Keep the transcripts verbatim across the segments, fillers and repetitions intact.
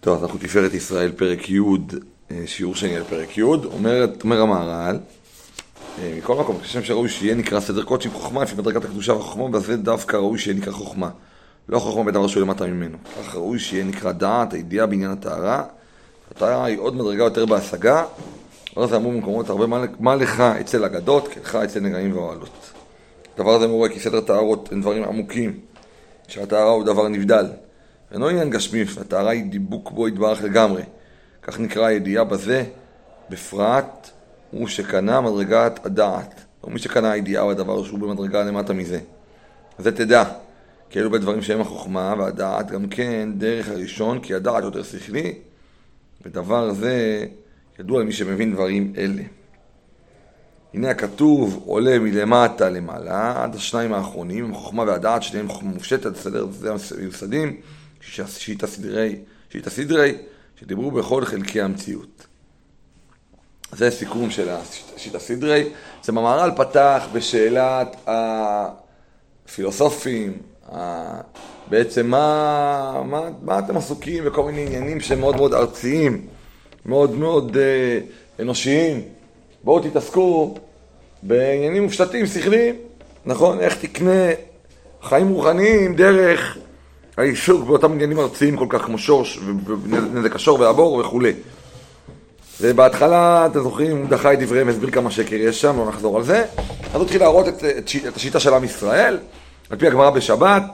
טוב, אז אנחנו תפארת ישראל, פרק י', שיעור שני על פרק י', אומר, אומר המהר"ל, מכל מקום, כשם שראוי שיהיה נקרא סדר קודש עם חוכמה, לפי מדרגת הקדושה והחוכמה, וזה דווקא ראוי שיהיה נקרא חוכמה. לא חוכמה בדבר שהוא למטה ממנו. כך ראוי שיהיה נקרא דעת, הידיעה בעניין הטהרה. הטהרה היא עוד מדרגה יותר בהשגה. אבל זה אמרו במקומות הרבה, מה לך אצל אגדות, כי לך אצל נגעים ואוהלות. הדבר הזה מורה כי סדר טהרות הם דברים עמוקים, שהטהרה הוא דבר נבדל. אינו עניין גשמי, הטהרה היא דיבוק בו יתברך לגמרי. כך נקרא הידיעה בזה, בפרט הוא שקנה מדרגת הדעת. או מי שקנה הידיעה בדבר שהוא במדרגה למטה מזה. אז זה תדע, כי אלו בדברים שהם החוכמה והדעת גם כן דרך הראשון, כי הדעת יותר שכלי, ודבר זה ידוע למי שמבין דברים אלה. הנה הכתוב עולה מלמטה למעלה, עד השניים האחרונים, החוכמה והדעת שניהם חוכמה מופשטת, סדר זה מיוסדים, שיטה סדרי, שיטה סדרי, שדיברו בכל חלקי המציאות. זה סיכום של השיטה סדרי. זה המהר"ל פתח בשאלת הפילוסופים, בעצם מה, מה, מה אתם עסוקים בכל מיני עניינים שהם מאוד מאוד ארציים, מאוד מאוד אה, אנושיים. בואו תתעסקו בעניינים מופשטים, שכליים, נכון? איך תקנה חיים רוחניים דרך העיסוק באותם עניינים ארציים כל כך כמו שורש ונזק השור והבור וכו'. ובהתחלה, אתם זוכרים, הוא דחה את דבריהם והסביר כמה שקר יש שם, לא נחזור על זה. אז הוא התחיל להראות את, את, את השיטה של עם ישראל, על פי הגמרא בשבת,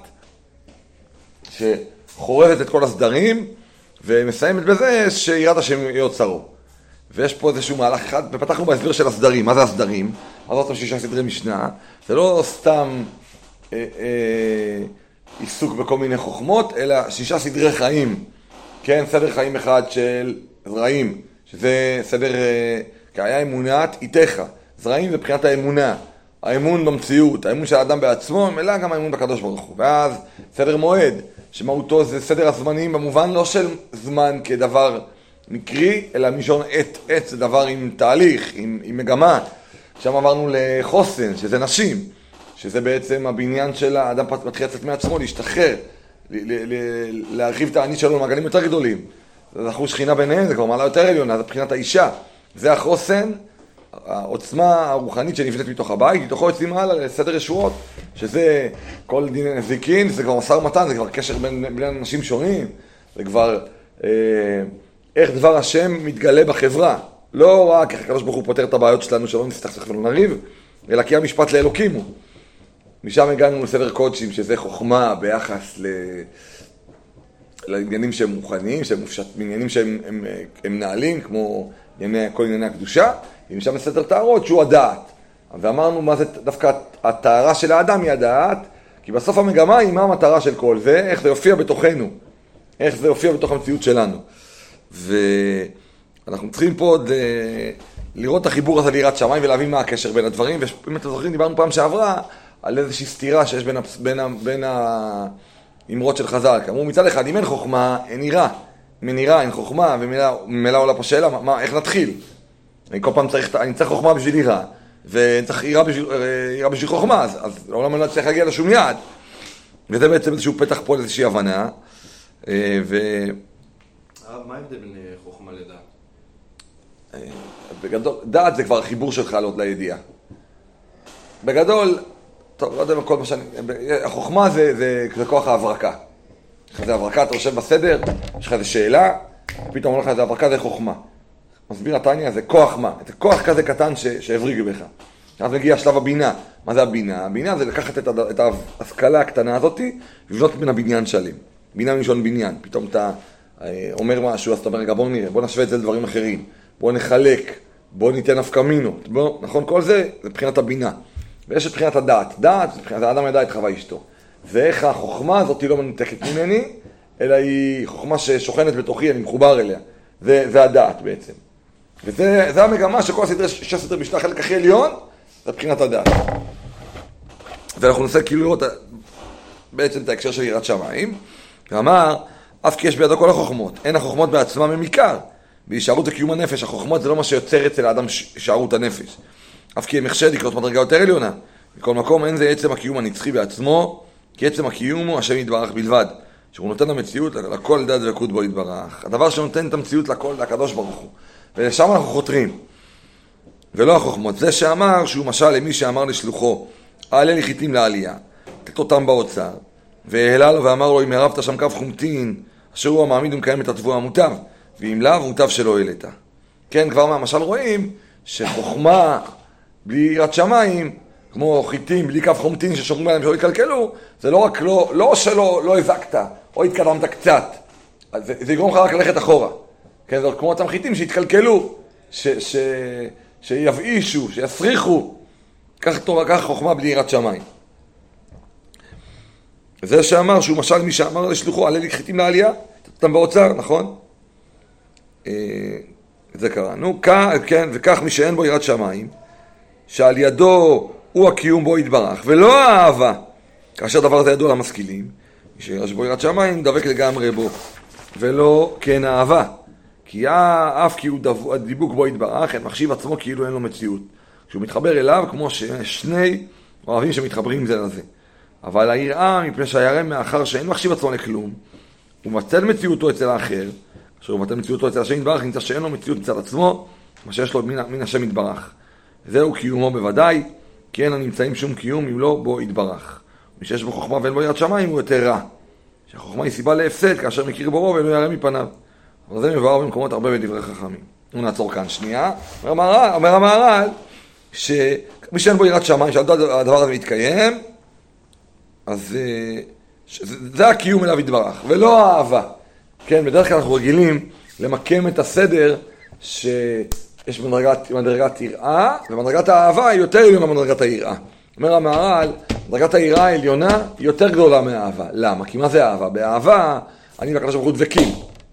שחורזת את כל הסדרים, ומסיימת בזה שיראת השם יוצרו. ויש פה איזשהו מהלך אחד, ופתחנו בהסביר של הסדרים. מה זה הסדרים? אז אותם שישה סדרי משנה. זה לא סתם אה, אה, עיסוק בכל מיני חוכמות, אלא שישה סדרי חיים. כן, סדר חיים אחד של זרעים, שזה סדר, אה, כי היה אמונת איתך. זרעים זה בחינת האמונה. האמון במציאות, האמון של האדם בעצמו, אלא גם האמון בקדוש ברוך הוא. ואז סדר מועד, שמהותו זה סדר הזמנים, במובן לא של זמן כדבר מקרי, אלא מישון עת, עת זה דבר עם תהליך, עם, עם מגמה. שם עברנו לחוסן, שזה נשים, שזה בעצם הבניין של האדם מתחיל לצאת מעצמו, להשתחרר, ל- ל- ל- להרחיב את הענית שלו למעגלים יותר גדולים. זה אחוז שכינה ביניהם, זה כבר מעלה יותר עליונה, זה מבחינת האישה. זה החוסן, העוצמה הרוחנית שנבנית מתוך הבית, מתוכו יוצאים הלאה לסדר ישועות, שזה כל דיני נזיקין, זה כבר מסר מתן, זה כבר קשר בין, בין אנשים שונים, זה כבר אה, איך דבר השם מתגלה בחברה. לא רק איך הקדוש ברוך הוא פותר את הבעיות שלנו שלא נסתכסך ולא נריב, אלא כי המשפט לאלוקים הוא. משם הגענו לסדר קודשים, שזה חוכמה ביחס ל... לעניינים שהם מוכנים, שהם מופשט, עניינים שהם הם, הם נעלים, כמו ענייני, כל ענייני הקדושה, ומשם לסדר טהרות שהוא הדעת. ואמרנו מה זה דווקא הטהרה של האדם היא הדעת, כי בסוף המגמה היא מה המטרה של כל זה, איך זה יופיע בתוכנו, איך זה יופיע בתוך המציאות שלנו. ואנחנו צריכים פה עוד לראות את החיבור הזה ליראת שמיים ולהבין מה הקשר בין הדברים, ואם אתם זוכרים דיברנו פעם שעברה על איזושהי סתירה שיש בין, בין, בין האמרות של חז"ל. כאמור מצד אחד, אם אין חוכמה, אין יראה. אם אין יראה, אין חוכמה, וממילא עולה פה שאלה, מה, איך נתחיל? אני כל פעם צריך, אני צריך חוכמה בשביל יראה, וצריך יראה בשביל, יראה בשביל חוכמה, אז, אז לעולם אני לא צריך להגיע לשום יעד. וזה בעצם איזשהו פתח פה לאיזושהי הבנה. ו... הרב, מה ההבדל בין חוכמה לדעת? בגדול, דעת זה כבר החיבור שלך לידיעה. בגדול, טוב, לא יודע מה כל מה שאני... החוכמה זה, זה, זה כוח ההברקה. יש לך איזה הברקה, אתה יושב בסדר, יש לך איזה שאלה, פתאום אומר לך איזה הברקה, זה חוכמה. מסביר התניא, זה כוח מה? זה כוח כזה קטן ש... שהבריג בך. אז מגיע שלב הבינה. מה זה הבינה? הבינה זה לקחת את, הד... את ההשכלה הקטנה הזאת, ולבנות בין הבניין שלם. בינה מלשון בניין. פתאום אתה אומר משהו, אז אתה אומר, רגע, בוא נראה, בוא נשווה את זה לדברים אחרים. בוא נחלק, בוא ניתן נפקמינות. בוא... נכון, כל זה, זה מבחינת הבינה. ויש את מבחינת הדעת. דעת, מבחינת האדם ידע את חווה אשתו. ואיך החוכמה הזאת היא לא מנותקת ממני, אלא היא חוכמה ששוכנת בתוכי, אני מחובר אליה. זה, זה הדעת בעצם. וזה זה המגמה שכל הסדרי, שש סדרי משנה, החלק הכי עליון, זה מבחינת הדעת. ואנחנו ננסה כאילו לראות בעצם את ההקשר של יראת שמיים, ואמר, אף כי יש בידו כל החוכמות, אין החוכמות בעצמם הם עיקר, בהישארות לקיום הנפש, החוכמות זה לא מה שיוצר אצל האדם הישארות הנפש. אף כי הם מחשד לקרות מדרגה יותר עליונה. בכל מקום אין זה עצם הקיום הנצחי בעצמו, כי עצם הקיום הוא השם יתברך בלבד. שהוא נותן המציאות לכל דעת דבקות בו יתברך. הדבר שנותן את המציאות לכל, לקדוש ברוך הוא. ולשם אנחנו חותרים. ולא החוכמות. זה שאמר שהוא משל למי שאמר לשלוחו, העלה לי חיטים לעלייה, תת אותם באוצר, והעלה לו ואמר לו, אם הרבת שם קו חומטין, אשר הוא המעמיד ומקיים את התבואה המוטב, ואם לאו מוטב שלא העלת. כן, כבר מהמשל רואים שחוכמה בלי יראת שמיים, כמו חיטים בלי קו חומטין ששומרים עליהם שלא יקלקלו, זה לא רק לא, לא שלא לא הזקת, או התקדמת קצת, זה, זה יגרום לך רק ללכת אחורה. כן, זה כמו אותם חיטים שהתקלקלו, ש, ש, שיבאישו, שיסריחו, כך תורה, כך חוכמה בלי יראת שמיים. זה שאמר שהוא משל מי שאמר לשלוחו, עלה לי חיטים לעלייה, אותם באוצר, נכון? זה קראנו, כן, וכך מי שאין בו יראת שמיים, שעל ידו הוא הקיום בו יתברך, ולא האהבה, כאשר דבר זה ידוע למשכילים, מי שיש בו יראת שמיים, דבק לגמרי בו, ולא כן אהבה, כי אף כי הוא דיבוק בו יתברך, את מחשיב עצמו כאילו אין לו מציאות. כשהוא מתחבר אליו, כמו ששני אוהבים שמתחברים זה לזה. אבל היראה, מפני שהירא מאחר שאין מחשיב עצמו לכלום, הוא מצל מציאותו אצל האחר, כאשר הוא מצל מציאותו אצל השם יתברך, נמצא שאין לו מציאות מצד עצמו, מה שיש לו מן, מן השם יתברך. זהו קיומו בוודאי, כי אין הנמצאים שום קיום אם לא בו יתברך. מי שיש בו חוכמה ואין בו יראת שמיים הוא יותר רע. שהחוכמה היא סיבה להפסד, כאשר מכיר בו ולא ירא מפניו. אבל זה מבואר במקומות הרבה בדברי חכמים. הוא נעצור כאן שנייה. אומר המהר"ל, אומר המהר"ל, שמי שאין בו יראת שמיים, שהדבר הזה מתקיים, אז זה, זה הקיום אליו יתברך, ולא האהבה. כן, בדרך כלל אנחנו רגילים למקם את הסדר שיש במדרגת, במדרגת יראה, ומדרגת האהבה היא יותר עליונה במדרגת היראה. אומר המהר"ל, מדרגת היראה העליונה היא יותר גדולה מהאהבה. למה? כי מה זה אהבה? באהבה אני והקדוש ברוך הוא דבקים,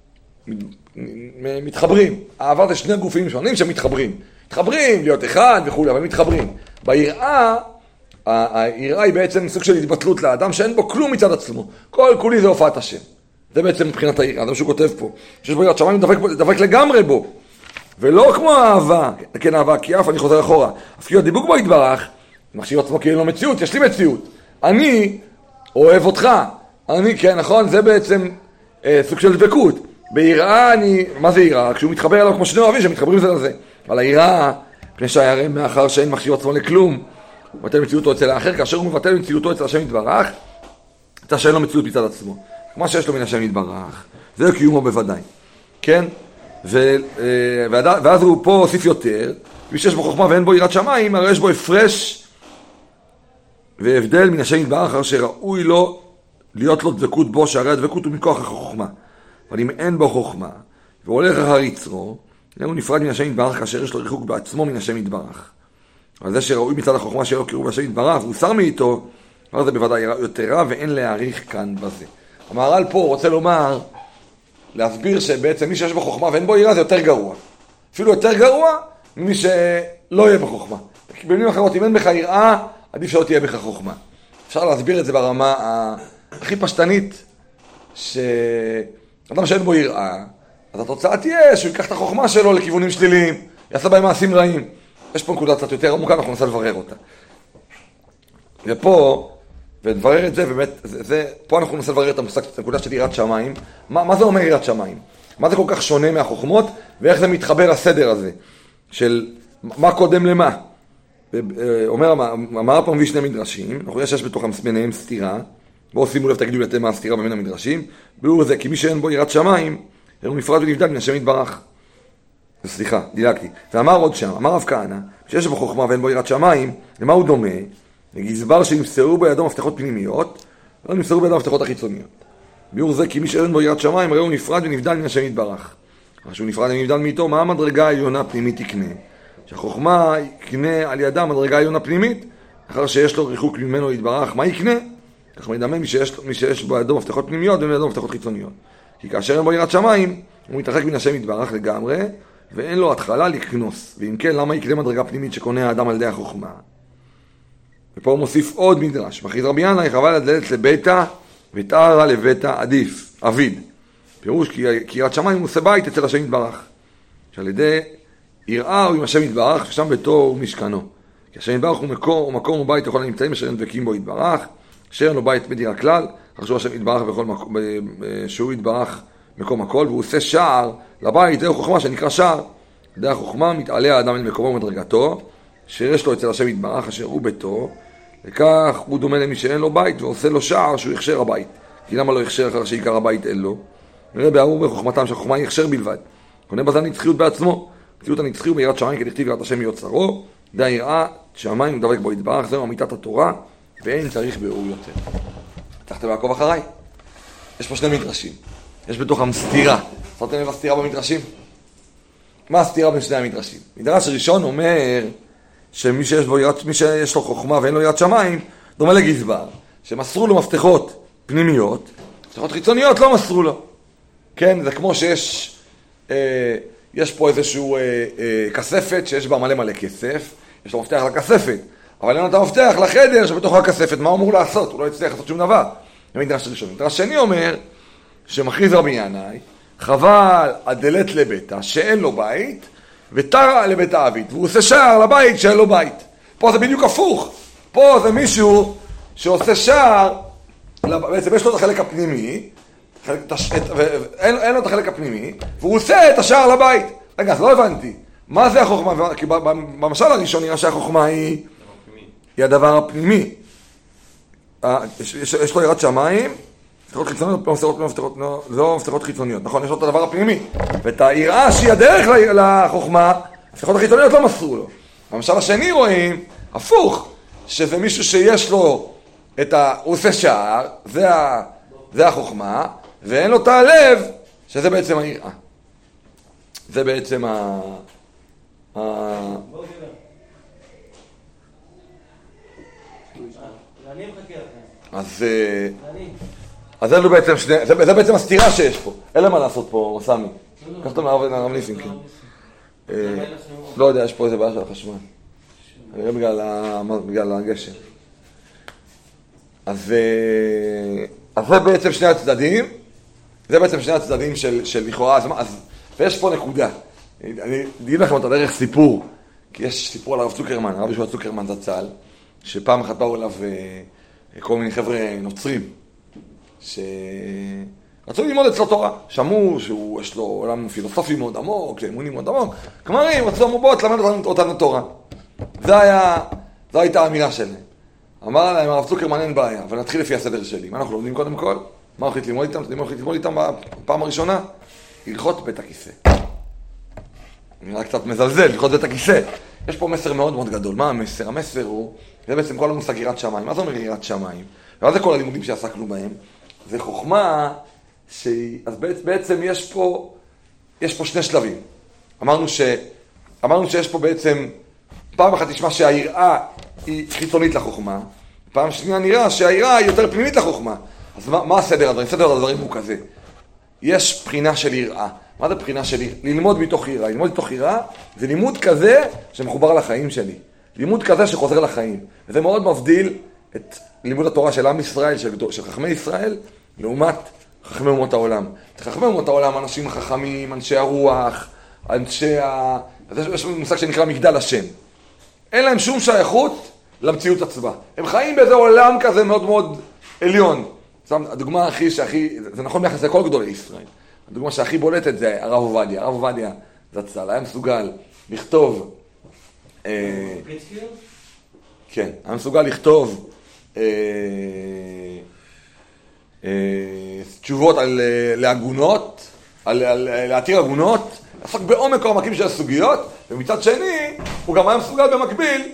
מתחברים. אהבה זה שני גופים שונים שמתחברים. מתחברים להיות אחד וכו', אבל מתחברים. ביראה, היראה היא בעצם סוג של התבטלות לאדם שאין בו כלום מצד עצמו. כל כולי זה הופעת השם. זה בעצם מבחינת היראה, זה מה שהוא כותב פה. שיש בו יראת שמיים דבק, דבק לגמרי בו. ולא כמו האהבה, כן אהבה, כי אף אני חוזר אחורה. אפילו הדיבוק בו יתברך, מחשיב עצמו כי אין לו מציאות, יש לי מציאות. אני אוהב אותך. אני, כן, נכון, זה בעצם אה, סוג של דבקות. ביראה אני, מה זה יראה? כשהוא מתחבר אליו כמו שני אוהבים שמתחברים זה לזה. אבל היראה, פני שהירא מאחר שאין מחשיב עצמו לכלום, הוא מבטל מציאותו אצל האחר, כאשר הוא מבטל מציאותו אצל השם יתברך, אתה שאין לו מציאות מצד עצמו. מה שיש לו מן השם יתברך, זה קיומו בוודאי. כן? ו, ואז הוא פה הוסיף יותר, ויש בו חוכמה ואין בו יראת שמיים, הרי יש בו הפרש והבדל מן השם יתברך, אחר שראוי לו להיות לו דבקות בו, שהרי הדבקות הוא מכוח החוכמה. אבל אם אין בו חוכמה, והוא הולך אחר יצרו, הוא נפרד מן השם יתברך, כאשר יש לו ריחוק בעצמו מן השם יתברך. אבל זה שראוי מצד החוכמה שלו קירוב השם יתברך, והוא שר מאיתו, אבל זה בוודאי יותר רע, ואין להעריך כאן בזה. המהר"ל פה רוצה לומר, להסביר שבעצם מי שיש בו חוכמה ואין בו יראה זה יותר גרוע. אפילו יותר גרוע ממי שלא יהיה בחוכמה. במילים אחרות, אם אין בך יראה, עדיף שלא תהיה בך חוכמה. אפשר להסביר את זה ברמה הכי פשטנית, שאדם שאין בו יראה, אז התוצאה תהיה שהוא ייקח את החוכמה שלו לכיוונים שליליים, יעשה בהם מעשים רעים. יש פה נקודה קצת יותר עמוקה, אנחנו ננסה לברר אותה. ופה, ונברר את זה, באמת, זה, זה, פה אנחנו ננסה לברר את המושג, את הנקודה של יראת שמיים. מה, מה זה אומר יראת שמיים? מה זה כל כך שונה מהחוכמות, ואיך זה מתחבר הסדר הזה, של מה קודם למה? אומר, אמר פה מביא שני מדרשים, אנחנו יודעים שיש בתוכם ביניהם סתירה, בואו שימו לב, תגידו לי אתם מה הסתירה בין המדרשים, ביאור זה, כי מי שאין בו יראת שמיים, הוא נפרד ונבדל מן השם יתברך. סליחה, דילגתי. ואמר עוד שם, אמר רב כהנא, שיש בו חוכמה ואין בו יראת שמיים, למה הוא דומה? לגזבר שנמסרו בידו מפתחות פנימיות, לא נמסרו בידו מפתחות החיצוניות. ביאור זה, כי מי שאין בו יראת שמיים, הרי הוא נפרד ונבדל מן השם יתברך. אבל שהוא נפרד ונבדל מאיתו, מה המדרגה העליונה פנימית תקנה? שהחוכמה יקנה על ידה מדרגה העליונה פנימית, אחר שיש לו ריחוק ממנו יתברך, מה יקנה? כך מדמה מי שיש, מי שיש בידו מפתחות פנימיות ובידו מפתחות חיצוניות. כי כאשר אין בו יראת שמיים, הוא מתרחק מן השם יתברך לגמרי, ואין לו התחלה לקנוס. ואם כן, למה יקרה מדרגה פנימית שקונה האדם על ידי החוכמה? ופה הוא מוסיף עוד מדרש. מכריז רבי ינאי, חבל הדלת לביתה, ותערה לביתה עדיף, אביד. פירוש, כי יראת שמיים הוא עושה בית אצל השם יתברך. שעל ידי יראה הוא עם השם יתברך, ושם ביתו הוא משכנו. כי השם יתברך הוא מקום, הוא מקום ובית לכל הנמצאים אשר נדבקים בו יתברך, אשר אין לו בית בדירה כלל, חשוב השם יתברך בכל מקום, שהוא יתברך מקום הכל, והוא עושה שער לבית, דרך חוכמה שנקרא שער. דרך חוכמה מתעלה האדם אל מקומו ומדרגתו, שיש לו אצל השם יתברך, אשר הוא ביתו, וכך הוא דומה למי שאין לו בית, ועושה לו שער שהוא הכשר הבית. כי למה לא הכשר אחר שעיקר הבית אין לו? נראה באמור בחוכמתם שהחוכמה היא הכשר בלבד. קונה בזה נצחיות בעצמו. נצחיות הנצחיות ביראת שמיים כדכתיב יראת השם מיוצרו, דה יראה שמיים ודבק בו יתברך, זהו אמיתת התורה, ואין צריך ביאור יותר. הצלחתם לעקוב אחריי? יש פה שני מדרשים. יש בתוכם סתירה. שמתם לב הסתירה במדרשים? מה הסתירה בין שני המדרשים? מדרש ראשון אומר שמי שיש, בו יראת, מי שיש לו חוכמה ואין לו יראת שמיים, דומה לגזבר, שמסרו לו מפתחות פנימיות, מפתחות חיצוניות לא מסרו לו. כן, זה כמו שיש, אה, יש פה איזשהו אה, אה, כספת שיש בה מלא מלא כסף, יש לו מפתח לכספת, אבל אין לו את המפתח לחדר שבתוך הכספת, מה הוא אמור לעשות? הוא לא יצטרך לעשות שום דבר. זה מדרש ראשון. מדרש שני אומר שמכריז רבי ינאי, חבל הדלת לביתה שאין לו בית, ותרה לבית האבית, והוא עושה שער לבית שאין לו בית. פה זה בדיוק הפוך. פה זה מישהו שעושה שער, בעצם יש לו את החלק הפנימי, אין, אין לו את החלק הפנימי, והוא עושה את השער לבית. רגע, אז לא הבנתי. מה זה החוכמה? כי במשל הראשון נראה שהחוכמה היא, היא הדבר הפנימי. יש, יש, יש לו יראת שמיים, מפתחות חיצוניות, לא מפתחות, לא מפתחות, לא, לא מפתחות חיצוניות, נכון? יש לו את הדבר הפנימי. ואת היראה שהיא הדרך לחוכמה, מפתחות החיצוניות לא מסרו לו. במשל השני רואים, הפוך, שזה מישהו שיש לו את ה... הוא עושה שער, זה, ה, זה החוכמה, ואין לו את הלב, שזה בעצם היראה. זה בעצם ה... ה... אז... אז אלו בעצם שני... זה, זה בעצם הסתירה שיש פה. אין למה לעשות פה, סמי. קח אותו מהרב ניסים, כן. לא יודע, יש פה איזה בעיה של החשמל. אני רואה בגלל הגשם. אז זה בעצם שני הצדדים. זה בעצם שני הצדדים של לכאורה. ויש פה נקודה. אני אגיד לכם אותה דרך סיפור. כי יש סיפור על הרב צוקרמן, הרב ישוע צוקרמן זצ"ל, שפעם אחת באו אליו כל מיני חבר'ה נוצרים, שרצו ללמוד אצלו תורה. שמעו שיש לו עולם פילוסופי מאוד עמוק, אמוני מאוד עמוק. כמרים, רצו אמרו, בוא, תלמד אותנו תורה. זה היה, זו הייתה האמירה שלהם. אמר להם, הרב צוקרמן אין בעיה, אבל נתחיל לפי הסדר שלי. מה אנחנו לומדים קודם כל? מה הולכים ללמוד איתם? מה הולכים ללמוד איתם בפעם הראשונה? הלכות בית הכיסא. נראה קצת מזלזל, הלכות בית הכיסא. יש פה מסר מאוד מאוד גדול. מה המסר? המסר הוא, זה בעצם כל המושג יראת שמיים. מה זה אומר יראת שמיים? ומה זה כל הלימודים שעסקנו בהם? זה חוכמה שהיא... אז בעצם יש פה, יש פה שני שלבים. אמרנו ש... אמרנו שיש פה בעצם... פעם אחת נשמע שהיראה היא חיצונית לחוכמה. פעם שנייה נראה שהיראה היא יותר פנימית לחוכמה. אז מה, מה הסדר הדברים? סדר הדברים הוא כזה. יש בחינה של יראה. מה זה בחינה של יראה? ללמוד מתוך יראה. ללמוד מתוך יראה זה לימוד כזה שמחובר לחיים שלי. לימוד כזה שחוזר לחיים. וזה מאוד מבדיל את לימוד התורה של עם ישראל, של, של חכמי ישראל, לעומת חכמי אומות העולם. חכמי אומות העולם, אנשים חכמים, אנשי הרוח, אנשי ה... יש מושג שנקרא מגדל השם. אין להם שום שייכות למציאות עצמה. הם חיים באיזה עולם כזה מאוד מאוד עליון. הדוגמה הכי שהכי, זה נכון ביחס לכל גדולי ישראל. הדוגמה שהכי בולטת זה הרב עובדיה. הרב עובדיה זצ"ל, היה מסוגל לכתוב... כן, היה מסוגל לכתוב תשובות להגונות, להתיר הגונות, עסק בעומק העומקים של הסוגיות, ומצד שני, הוא גם היה מסוגל במקביל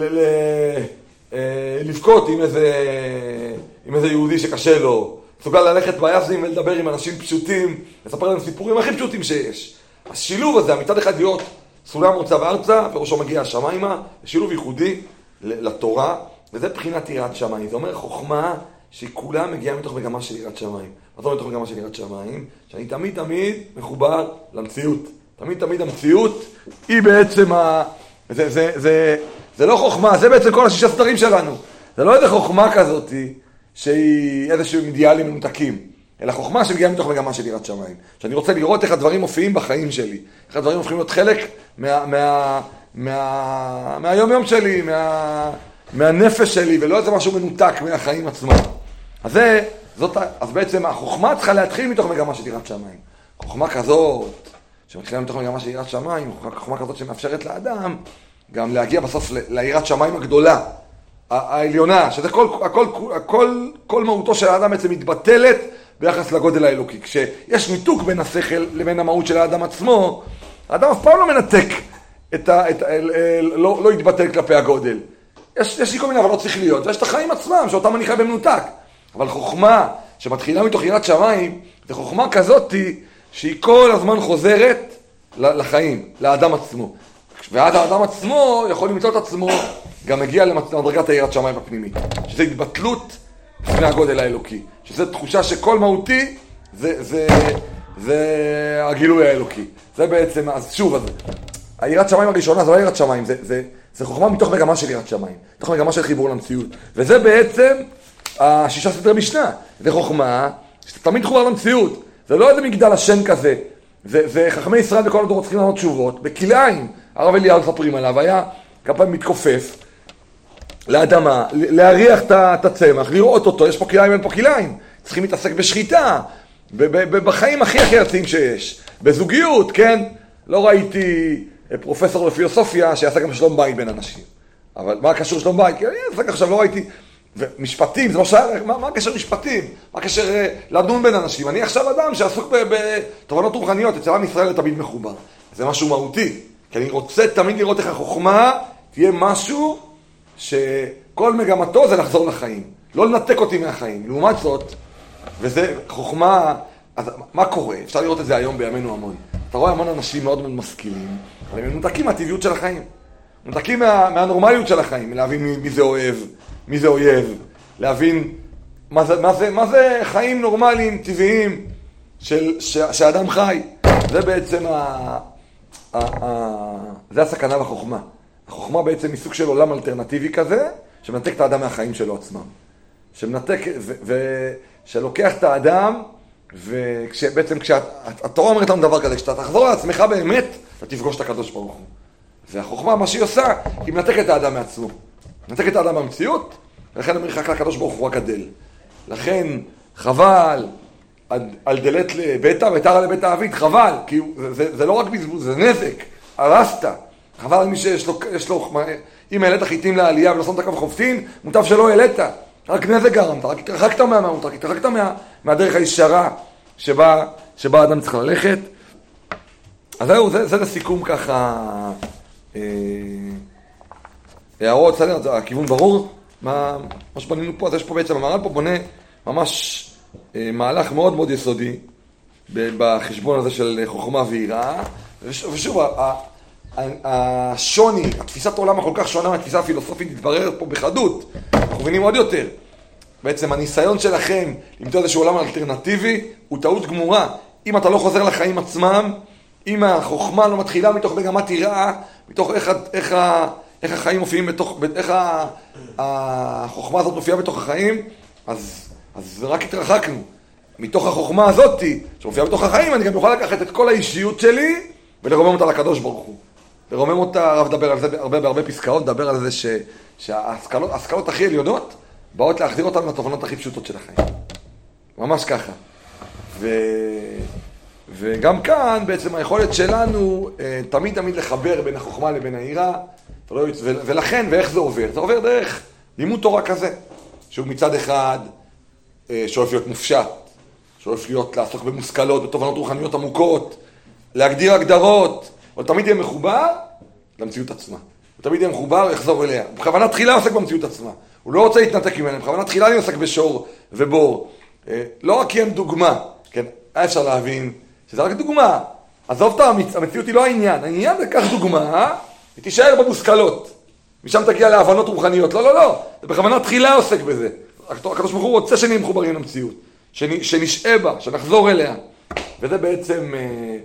לבכות עם איזה, עם איזה יהודי שקשה לו, מסוגל ללכת ביעזים ולדבר עם אנשים פשוטים, לספר להם סיפורים הכי פשוטים שיש. השילוב הזה, מצד אחד להיות סולם מוצא וארצה, וראשו מגיע השמיימה, שילוב ייחודי לתורה, וזה בחינת יראת שמיים. זה אומר חוכמה שהיא כולה מגיעה מתוך מגמה של יראת שמיים. מה זאת אומרת מתוך מגמה של יראת שמיים? שאני תמיד תמיד מחובר למציאות. תמיד תמיד המציאות היא בעצם ה... זה, זה, זה, זה לא חוכמה, זה בעצם כל השישה סדרים שלנו. זה לא איזה חוכמה כזאת שהיא איזשהו אידיאלים מנותקים, אלא חוכמה שמגיעה מתוך מגמה של יראת שמיים. שאני רוצה לראות איך הדברים מופיעים בחיים שלי. איך הדברים הופכים להיות חלק מה, מה, מה, מהיום יום שלי, מה, מהנפש שלי, ולא איזה משהו מנותק מהחיים עצמם. אז זה, זאת, אז בעצם החוכמה צריכה להתחיל מתוך מגמה של יראת שמיים. חוכמה כזאת, שמתחילה מתוך מגמה של יראת שמיים, חוכמה כזאת שמאפשרת לאדם גם להגיע בסוף ליראת שמיים הגדולה, העליונה, שזה כל, הכל, הכל, כל מהותו של האדם בעצם מתבטלת ביחס לגודל האלוקי. כשיש ניתוק בין השכל לבין המהות של האדם עצמו, האדם אף פעם לא מנתק את ה... את ה לא, לא יתבטל כלפי הגודל. יש, יש לי כל מיני, אבל לא צריך להיות. ויש את החיים עצמם, שאותם אני חי במנותק. אבל חוכמה שמתחילה מתוך יראת שמיים, זה חוכמה כזאת שהיא כל הזמן חוזרת לחיים, לאדם עצמו. ואז האדם עצמו יכול למצוא את עצמו, גם מגיע למדרגת היראת שמיים הפנימית. שזה התבטלות בפני הגודל האלוקי. שזה תחושה שכל מהותי זה, זה, זה הגילוי האלוקי. זה בעצם, אז שוב, אז, היראת שמיים הראשונה זה לא יראת שמיים, זה, זה, זה חוכמה מתוך מגמה של יראת שמיים, מתוך מגמה של חיבור למציאות. וזה בעצם השישה סדרי משנה. זה חוכמה שתמיד חובר למציאות. זה לא איזה מגדל השן כזה. זה, זה חכמי ישראל בכל הדורות צריכים לענות תשובות. בכלאיים, הרב אליהו מספרים עליו, היה כמה פעמים מתכופף לאדמה, להריח את הצמח, לראות אותו, יש פה כלאיים, אין פה כלאיים. צריכים להתעסק בשחיטה, בחיים הכי הכי ארציים שיש. בזוגיות, כן? לא ראיתי פרופסור לפילוסופיה שיעשה גם שלום בית בין אנשים. אבל מה קשור שלום בית? כי אני עכשיו לא ראיתי... ומשפטים, זה לא שער, מה, מה הקשר משפטים? מה הקשר uh, לדון בין אנשים? אני עכשיו אדם שעסוק בתובנות רוחניות, אצל עם ישראל תמיד מחובר. זה משהו מהותי, כי אני רוצה תמיד לראות איך החוכמה תהיה משהו שכל מגמתו זה לחזור לחיים. לא לנתק אותי מהחיים. לעומת זאת, וזה חוכמה, אז מה קורה? אפשר לראות את זה היום בימינו המון. אתה רואה המון אנשים מאוד מאוד משכילים, אבל הם מנותקים מהטבעיות של החיים. מנותקים מה, מהנורמליות של החיים, להבין מי, מי זה אוהב. מי זה אויב, להבין מה זה, מה זה, מה זה חיים נורמליים, טבעיים, של, ש, שאדם חי. זה בעצם, ה, ה, ה, זה הסכנה בחוכמה. החוכמה בעצם מסוג של עולם אלטרנטיבי כזה, שמנתק את האדם מהחיים שלו עצמם. שמנתק, ו, ו, שלוקח את האדם, ובעצם כשהתורה אומרת לנו דבר כזה, כשאתה תחזור לעצמך באמת, אתה תפגוש את הקדוש ברוך הוא. והחוכמה, מה שהיא עושה, היא מנתקת את האדם מעצמו. נתק את האדם במציאות, ולכן המרחק לקדוש ברוך הוא רק גדל. לכן חבל על, על דלת לביתה ותרה לבית האבית, חבל, כי זה, זה, זה לא רק בזבוז, זה נזק, הרסת. חבל על מי שיש לו, יש לו, אם העלית חיטים לעלייה ולא שמת קו חופשין, מוטב שלא העלית. רק נזק גרמת, רק התרחקת מהמהות, רק התרחקת מה, מהדרך הישרה שבה, שבה האדם צריך ללכת. אז זהו, זה, זה לסיכום ככה... אה, הערות, בסדר, הכיוון ברור, מה, מה שבנינו פה, אז יש פה בעצם, המהר"ל פה בונה ממש אה, מהלך מאוד מאוד יסודי בחשבון הזה של חוכמה ויראה, ושוב, השוני, התפיסת העולם הכל כך שונה מהתפיסה הפילוסופית תתברר פה בחדות, אנחנו מבינים עוד יותר. בעצם הניסיון שלכם למצוא איזשהו עולם אלטרנטיבי הוא טעות גמורה. אם אתה לא חוזר לחיים עצמם, אם החוכמה לא מתחילה מתוך מגמת יראה, מתוך איך, איך, איך החיים מופיעים בתוך, איך החוכמה הזאת מופיעה בתוך החיים, אז, אז רק התרחקנו. מתוך החוכמה הזאת שמופיעה בתוך החיים, אני גם יוכל לקחת את כל האישיות שלי ולרומם אותה לקדוש ברוך הוא. לרומם אותה, הרב דבר על זה הרבה, בהרבה פסקאות, דבר על זה ש, שההשכלות, ההשכלות הכי עליונות באות להחזיר אותנו לתובנות הכי פשוטות של החיים. ממש ככה. ו... וגם כאן בעצם היכולת שלנו תמיד תמיד לחבר בין החוכמה לבין היראה, ולכן, ואיך זה עובר? זה עובר דרך לימוד תורה כזה, שהוא מצד אחד שואף להיות מופשט, שואף להיות לעסוק במושכלות, בתובנות רוחניות עמוקות, להגדיר הגדרות, אבל תמיד יהיה מחובר למציאות עצמה. הוא תמיד יהיה מחובר, יחזור אליה. בכוונה תחילה עוסק במציאות עצמה. הוא לא רוצה להתנתק ממנה, בכוונה תחילה אני עוסק בשור ובור. לא רק כי הם דוגמה, כן, היה אפשר להבין שזה רק דוגמה. עזוב את המצ... המציאות היא לא העניין. העניין זה כך דוגמה, ותישאר במושכלות. משם תגיע להבנות רוחניות. לא, לא, לא. זה בכוונה תחילה עוסק בזה. הקדוש ברוך הוא רוצה שנהיה מחוברים למציאות. שנ... שנשעה בה, שנחזור אליה. וזה בעצם אה,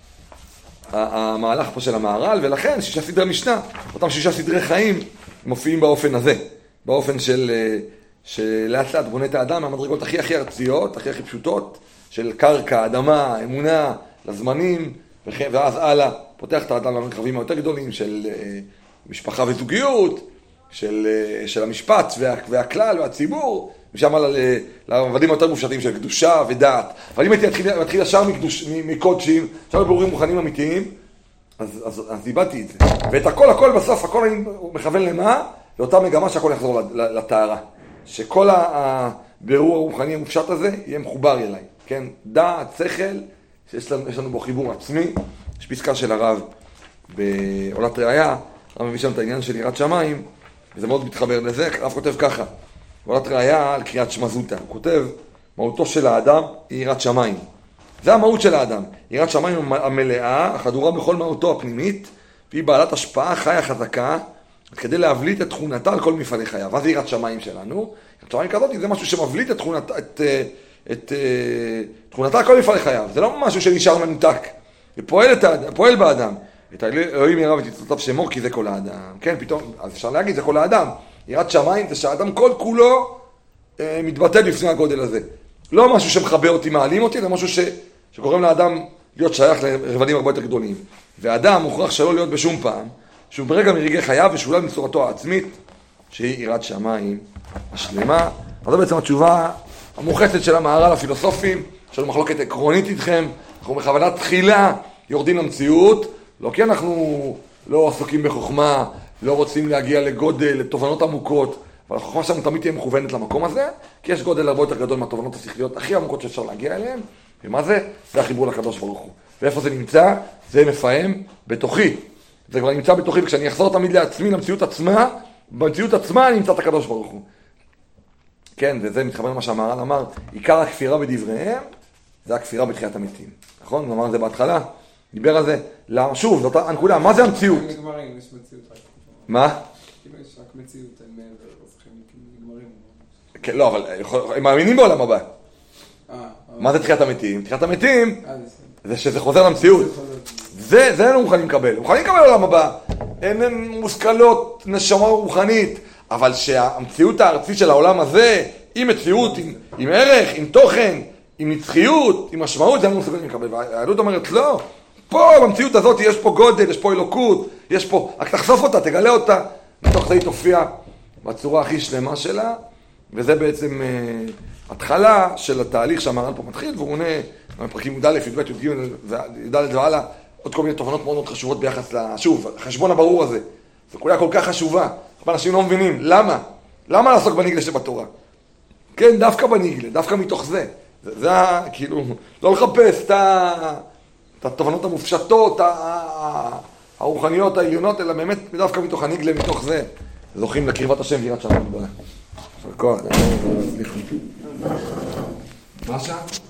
המהלך פה של המהר"ל, ולכן שישה סדרי משנה, אותם שישה סדרי חיים, מופיעים באופן הזה. באופן של, שלאט לאט בונה את האדם מהמדרגות הכי הכי ארציות, הכי הכי פשוטות, של קרקע, אדמה, אמונה, לזמנים, ואז הלאה, פותח את האדם למרחבים היותר גדולים של משפחה וזוגיות, של, של המשפט וה, והכלל והציבור, משם לעבדים היותר מופשטים של קדושה ודעת. אבל אם הייתי מתחיל ישר מקודשים, עכשיו בבירורים רוחניים אמיתיים, אז, אז, אז איבדתי את זה. ואת הכל, הכל בסוף, הכל אני מכוון למה? לאותה מגמה שהכל יחזור לטהרה. שכל הבירור הרוחני המופשט הזה יהיה מחובר אליי. כן? דעת, שכל, שיש לנו, יש לנו בו חיבור עצמי. יש פסקה של הרב בעולת ראיה, הרב מביא שם את העניין של יראת שמיים, וזה מאוד מתחבר לזה. הרב כותב ככה, בעולת ראיה על קריאת שמע זוטא. הוא כותב, מהותו של האדם היא יראת שמיים. זה המהות של האדם. יראת שמיים המלאה, החדורה בכל מהותו הפנימית, והיא בעלת השפעה חיה חזקה, כדי להבליט את תכונתה על כל מפעלי חייו. אז יראת שמיים שלנו. יראת שמיים כזאת זה משהו שמבליט את תכונתה, את, את, את, תכונתה על כל מפעלי חייו. זה לא משהו שנשאר מנותק. זה פועל, את האדם, פועל באדם. את האלוהים ירא ותצלותיו שמו, כי זה כל האדם. כן, פתאום, אז אפשר להגיד, זה כל האדם. יראת שמיים זה שהאדם כל כולו אה, מתבטא בפני הגודל הזה. לא משהו שמחבר אותי, מעלים אותי, זה משהו ש... שגורם לאדם להיות שייך לרבדים הרבה יותר גדולים. ואדם מוכרח שלא להיות בשום פעם, שהוא ברגע מרגעי חייו ושולם מצורתו העצמית, שהיא יראת שמיים השלמה. אז זו בעצם התשובה המוחצת של המהר"ל הפילוסופים, של מחלוקת עקרונית איתכם. אנחנו בכוונת תחילה יורדים למציאות, לא כי אנחנו לא עסוקים בחוכמה, לא רוצים להגיע לגודל, לתובנות עמוקות, אבל החוכמה שלנו תמיד תהיה מכוונת למקום הזה, כי יש גודל הרבה יותר גדול מהתובנות השכליות הכי עמוקות שאפשר להגיע אליהן. ומה זה? זה החיבור לקדוש ברוך הוא. ואיפה זה נמצא? זה מפעם בתוכי. זה כבר נמצא בתוכי, וכשאני אחזור תמיד לעצמי, למציאות עצמה, במציאות עצמה אני נמצא את הקדוש ברוך הוא. כן, וזה מתחבר למה שהמהר"ל אמר, עיקר הכפירה בדבריהם, זה הכפירה בתחיית המתים. נכון? הוא אמר את זה בהתחלה, דיבר על זה. למה? שוב, זאת הנקודה, מה זה המציאות? נגמרים, יש מציאות רק. מה? כאילו יש רק מציאות, הם נגמרים. כן, לא, אבל הם מאמינים בעולם הבא. מה זה תחיית המתים? תחיית המתים זה שזה חוזר למציאות. זה, זה הם מוכנים לקבל. הם מוכנים לקבל לעולם הבא. הן מושכלות, נשמה רוחנית. אבל שהמציאות הארצית של העולם הזה, עם מציאות, עם, עם ערך, עם תוכן, עם נצחיות, עם משמעות, זה הם מושכלים לקבל. והיהדות אומרת, לא. פה, במציאות הזאת, יש פה גודל, יש פה אלוקות, יש פה, רק תחשוף אותה, תגלה אותה. מתוך זה היא תופיע בצורה הכי שלמה שלה. וזה בעצם uh, התחלה של התהליך שהמהר"ל פה מתחיל, והוא עונה בפרקים י"א, י"ב, י"ג, י"ד והלאה, עוד כל מיני תובנות מאוד מאוד חשובות ביחס לשוב, החשבון הברור הזה. זו קויה כל כך חשובה, אבל אנשים לא מבינים, למה? למה לעסוק בניגלה שבתורה? כן, דווקא בניגלה, דווקא מתוך זה. זה, זה כאילו, לא לחפש את, את התובנות המופשטות, הרוחניות העליונות, אלא באמת דווקא מתוך הניגלה, מתוך זה. זוכים לקרבת השם ויראת שמיים גדולה. כל כך, סליחה. מה שם?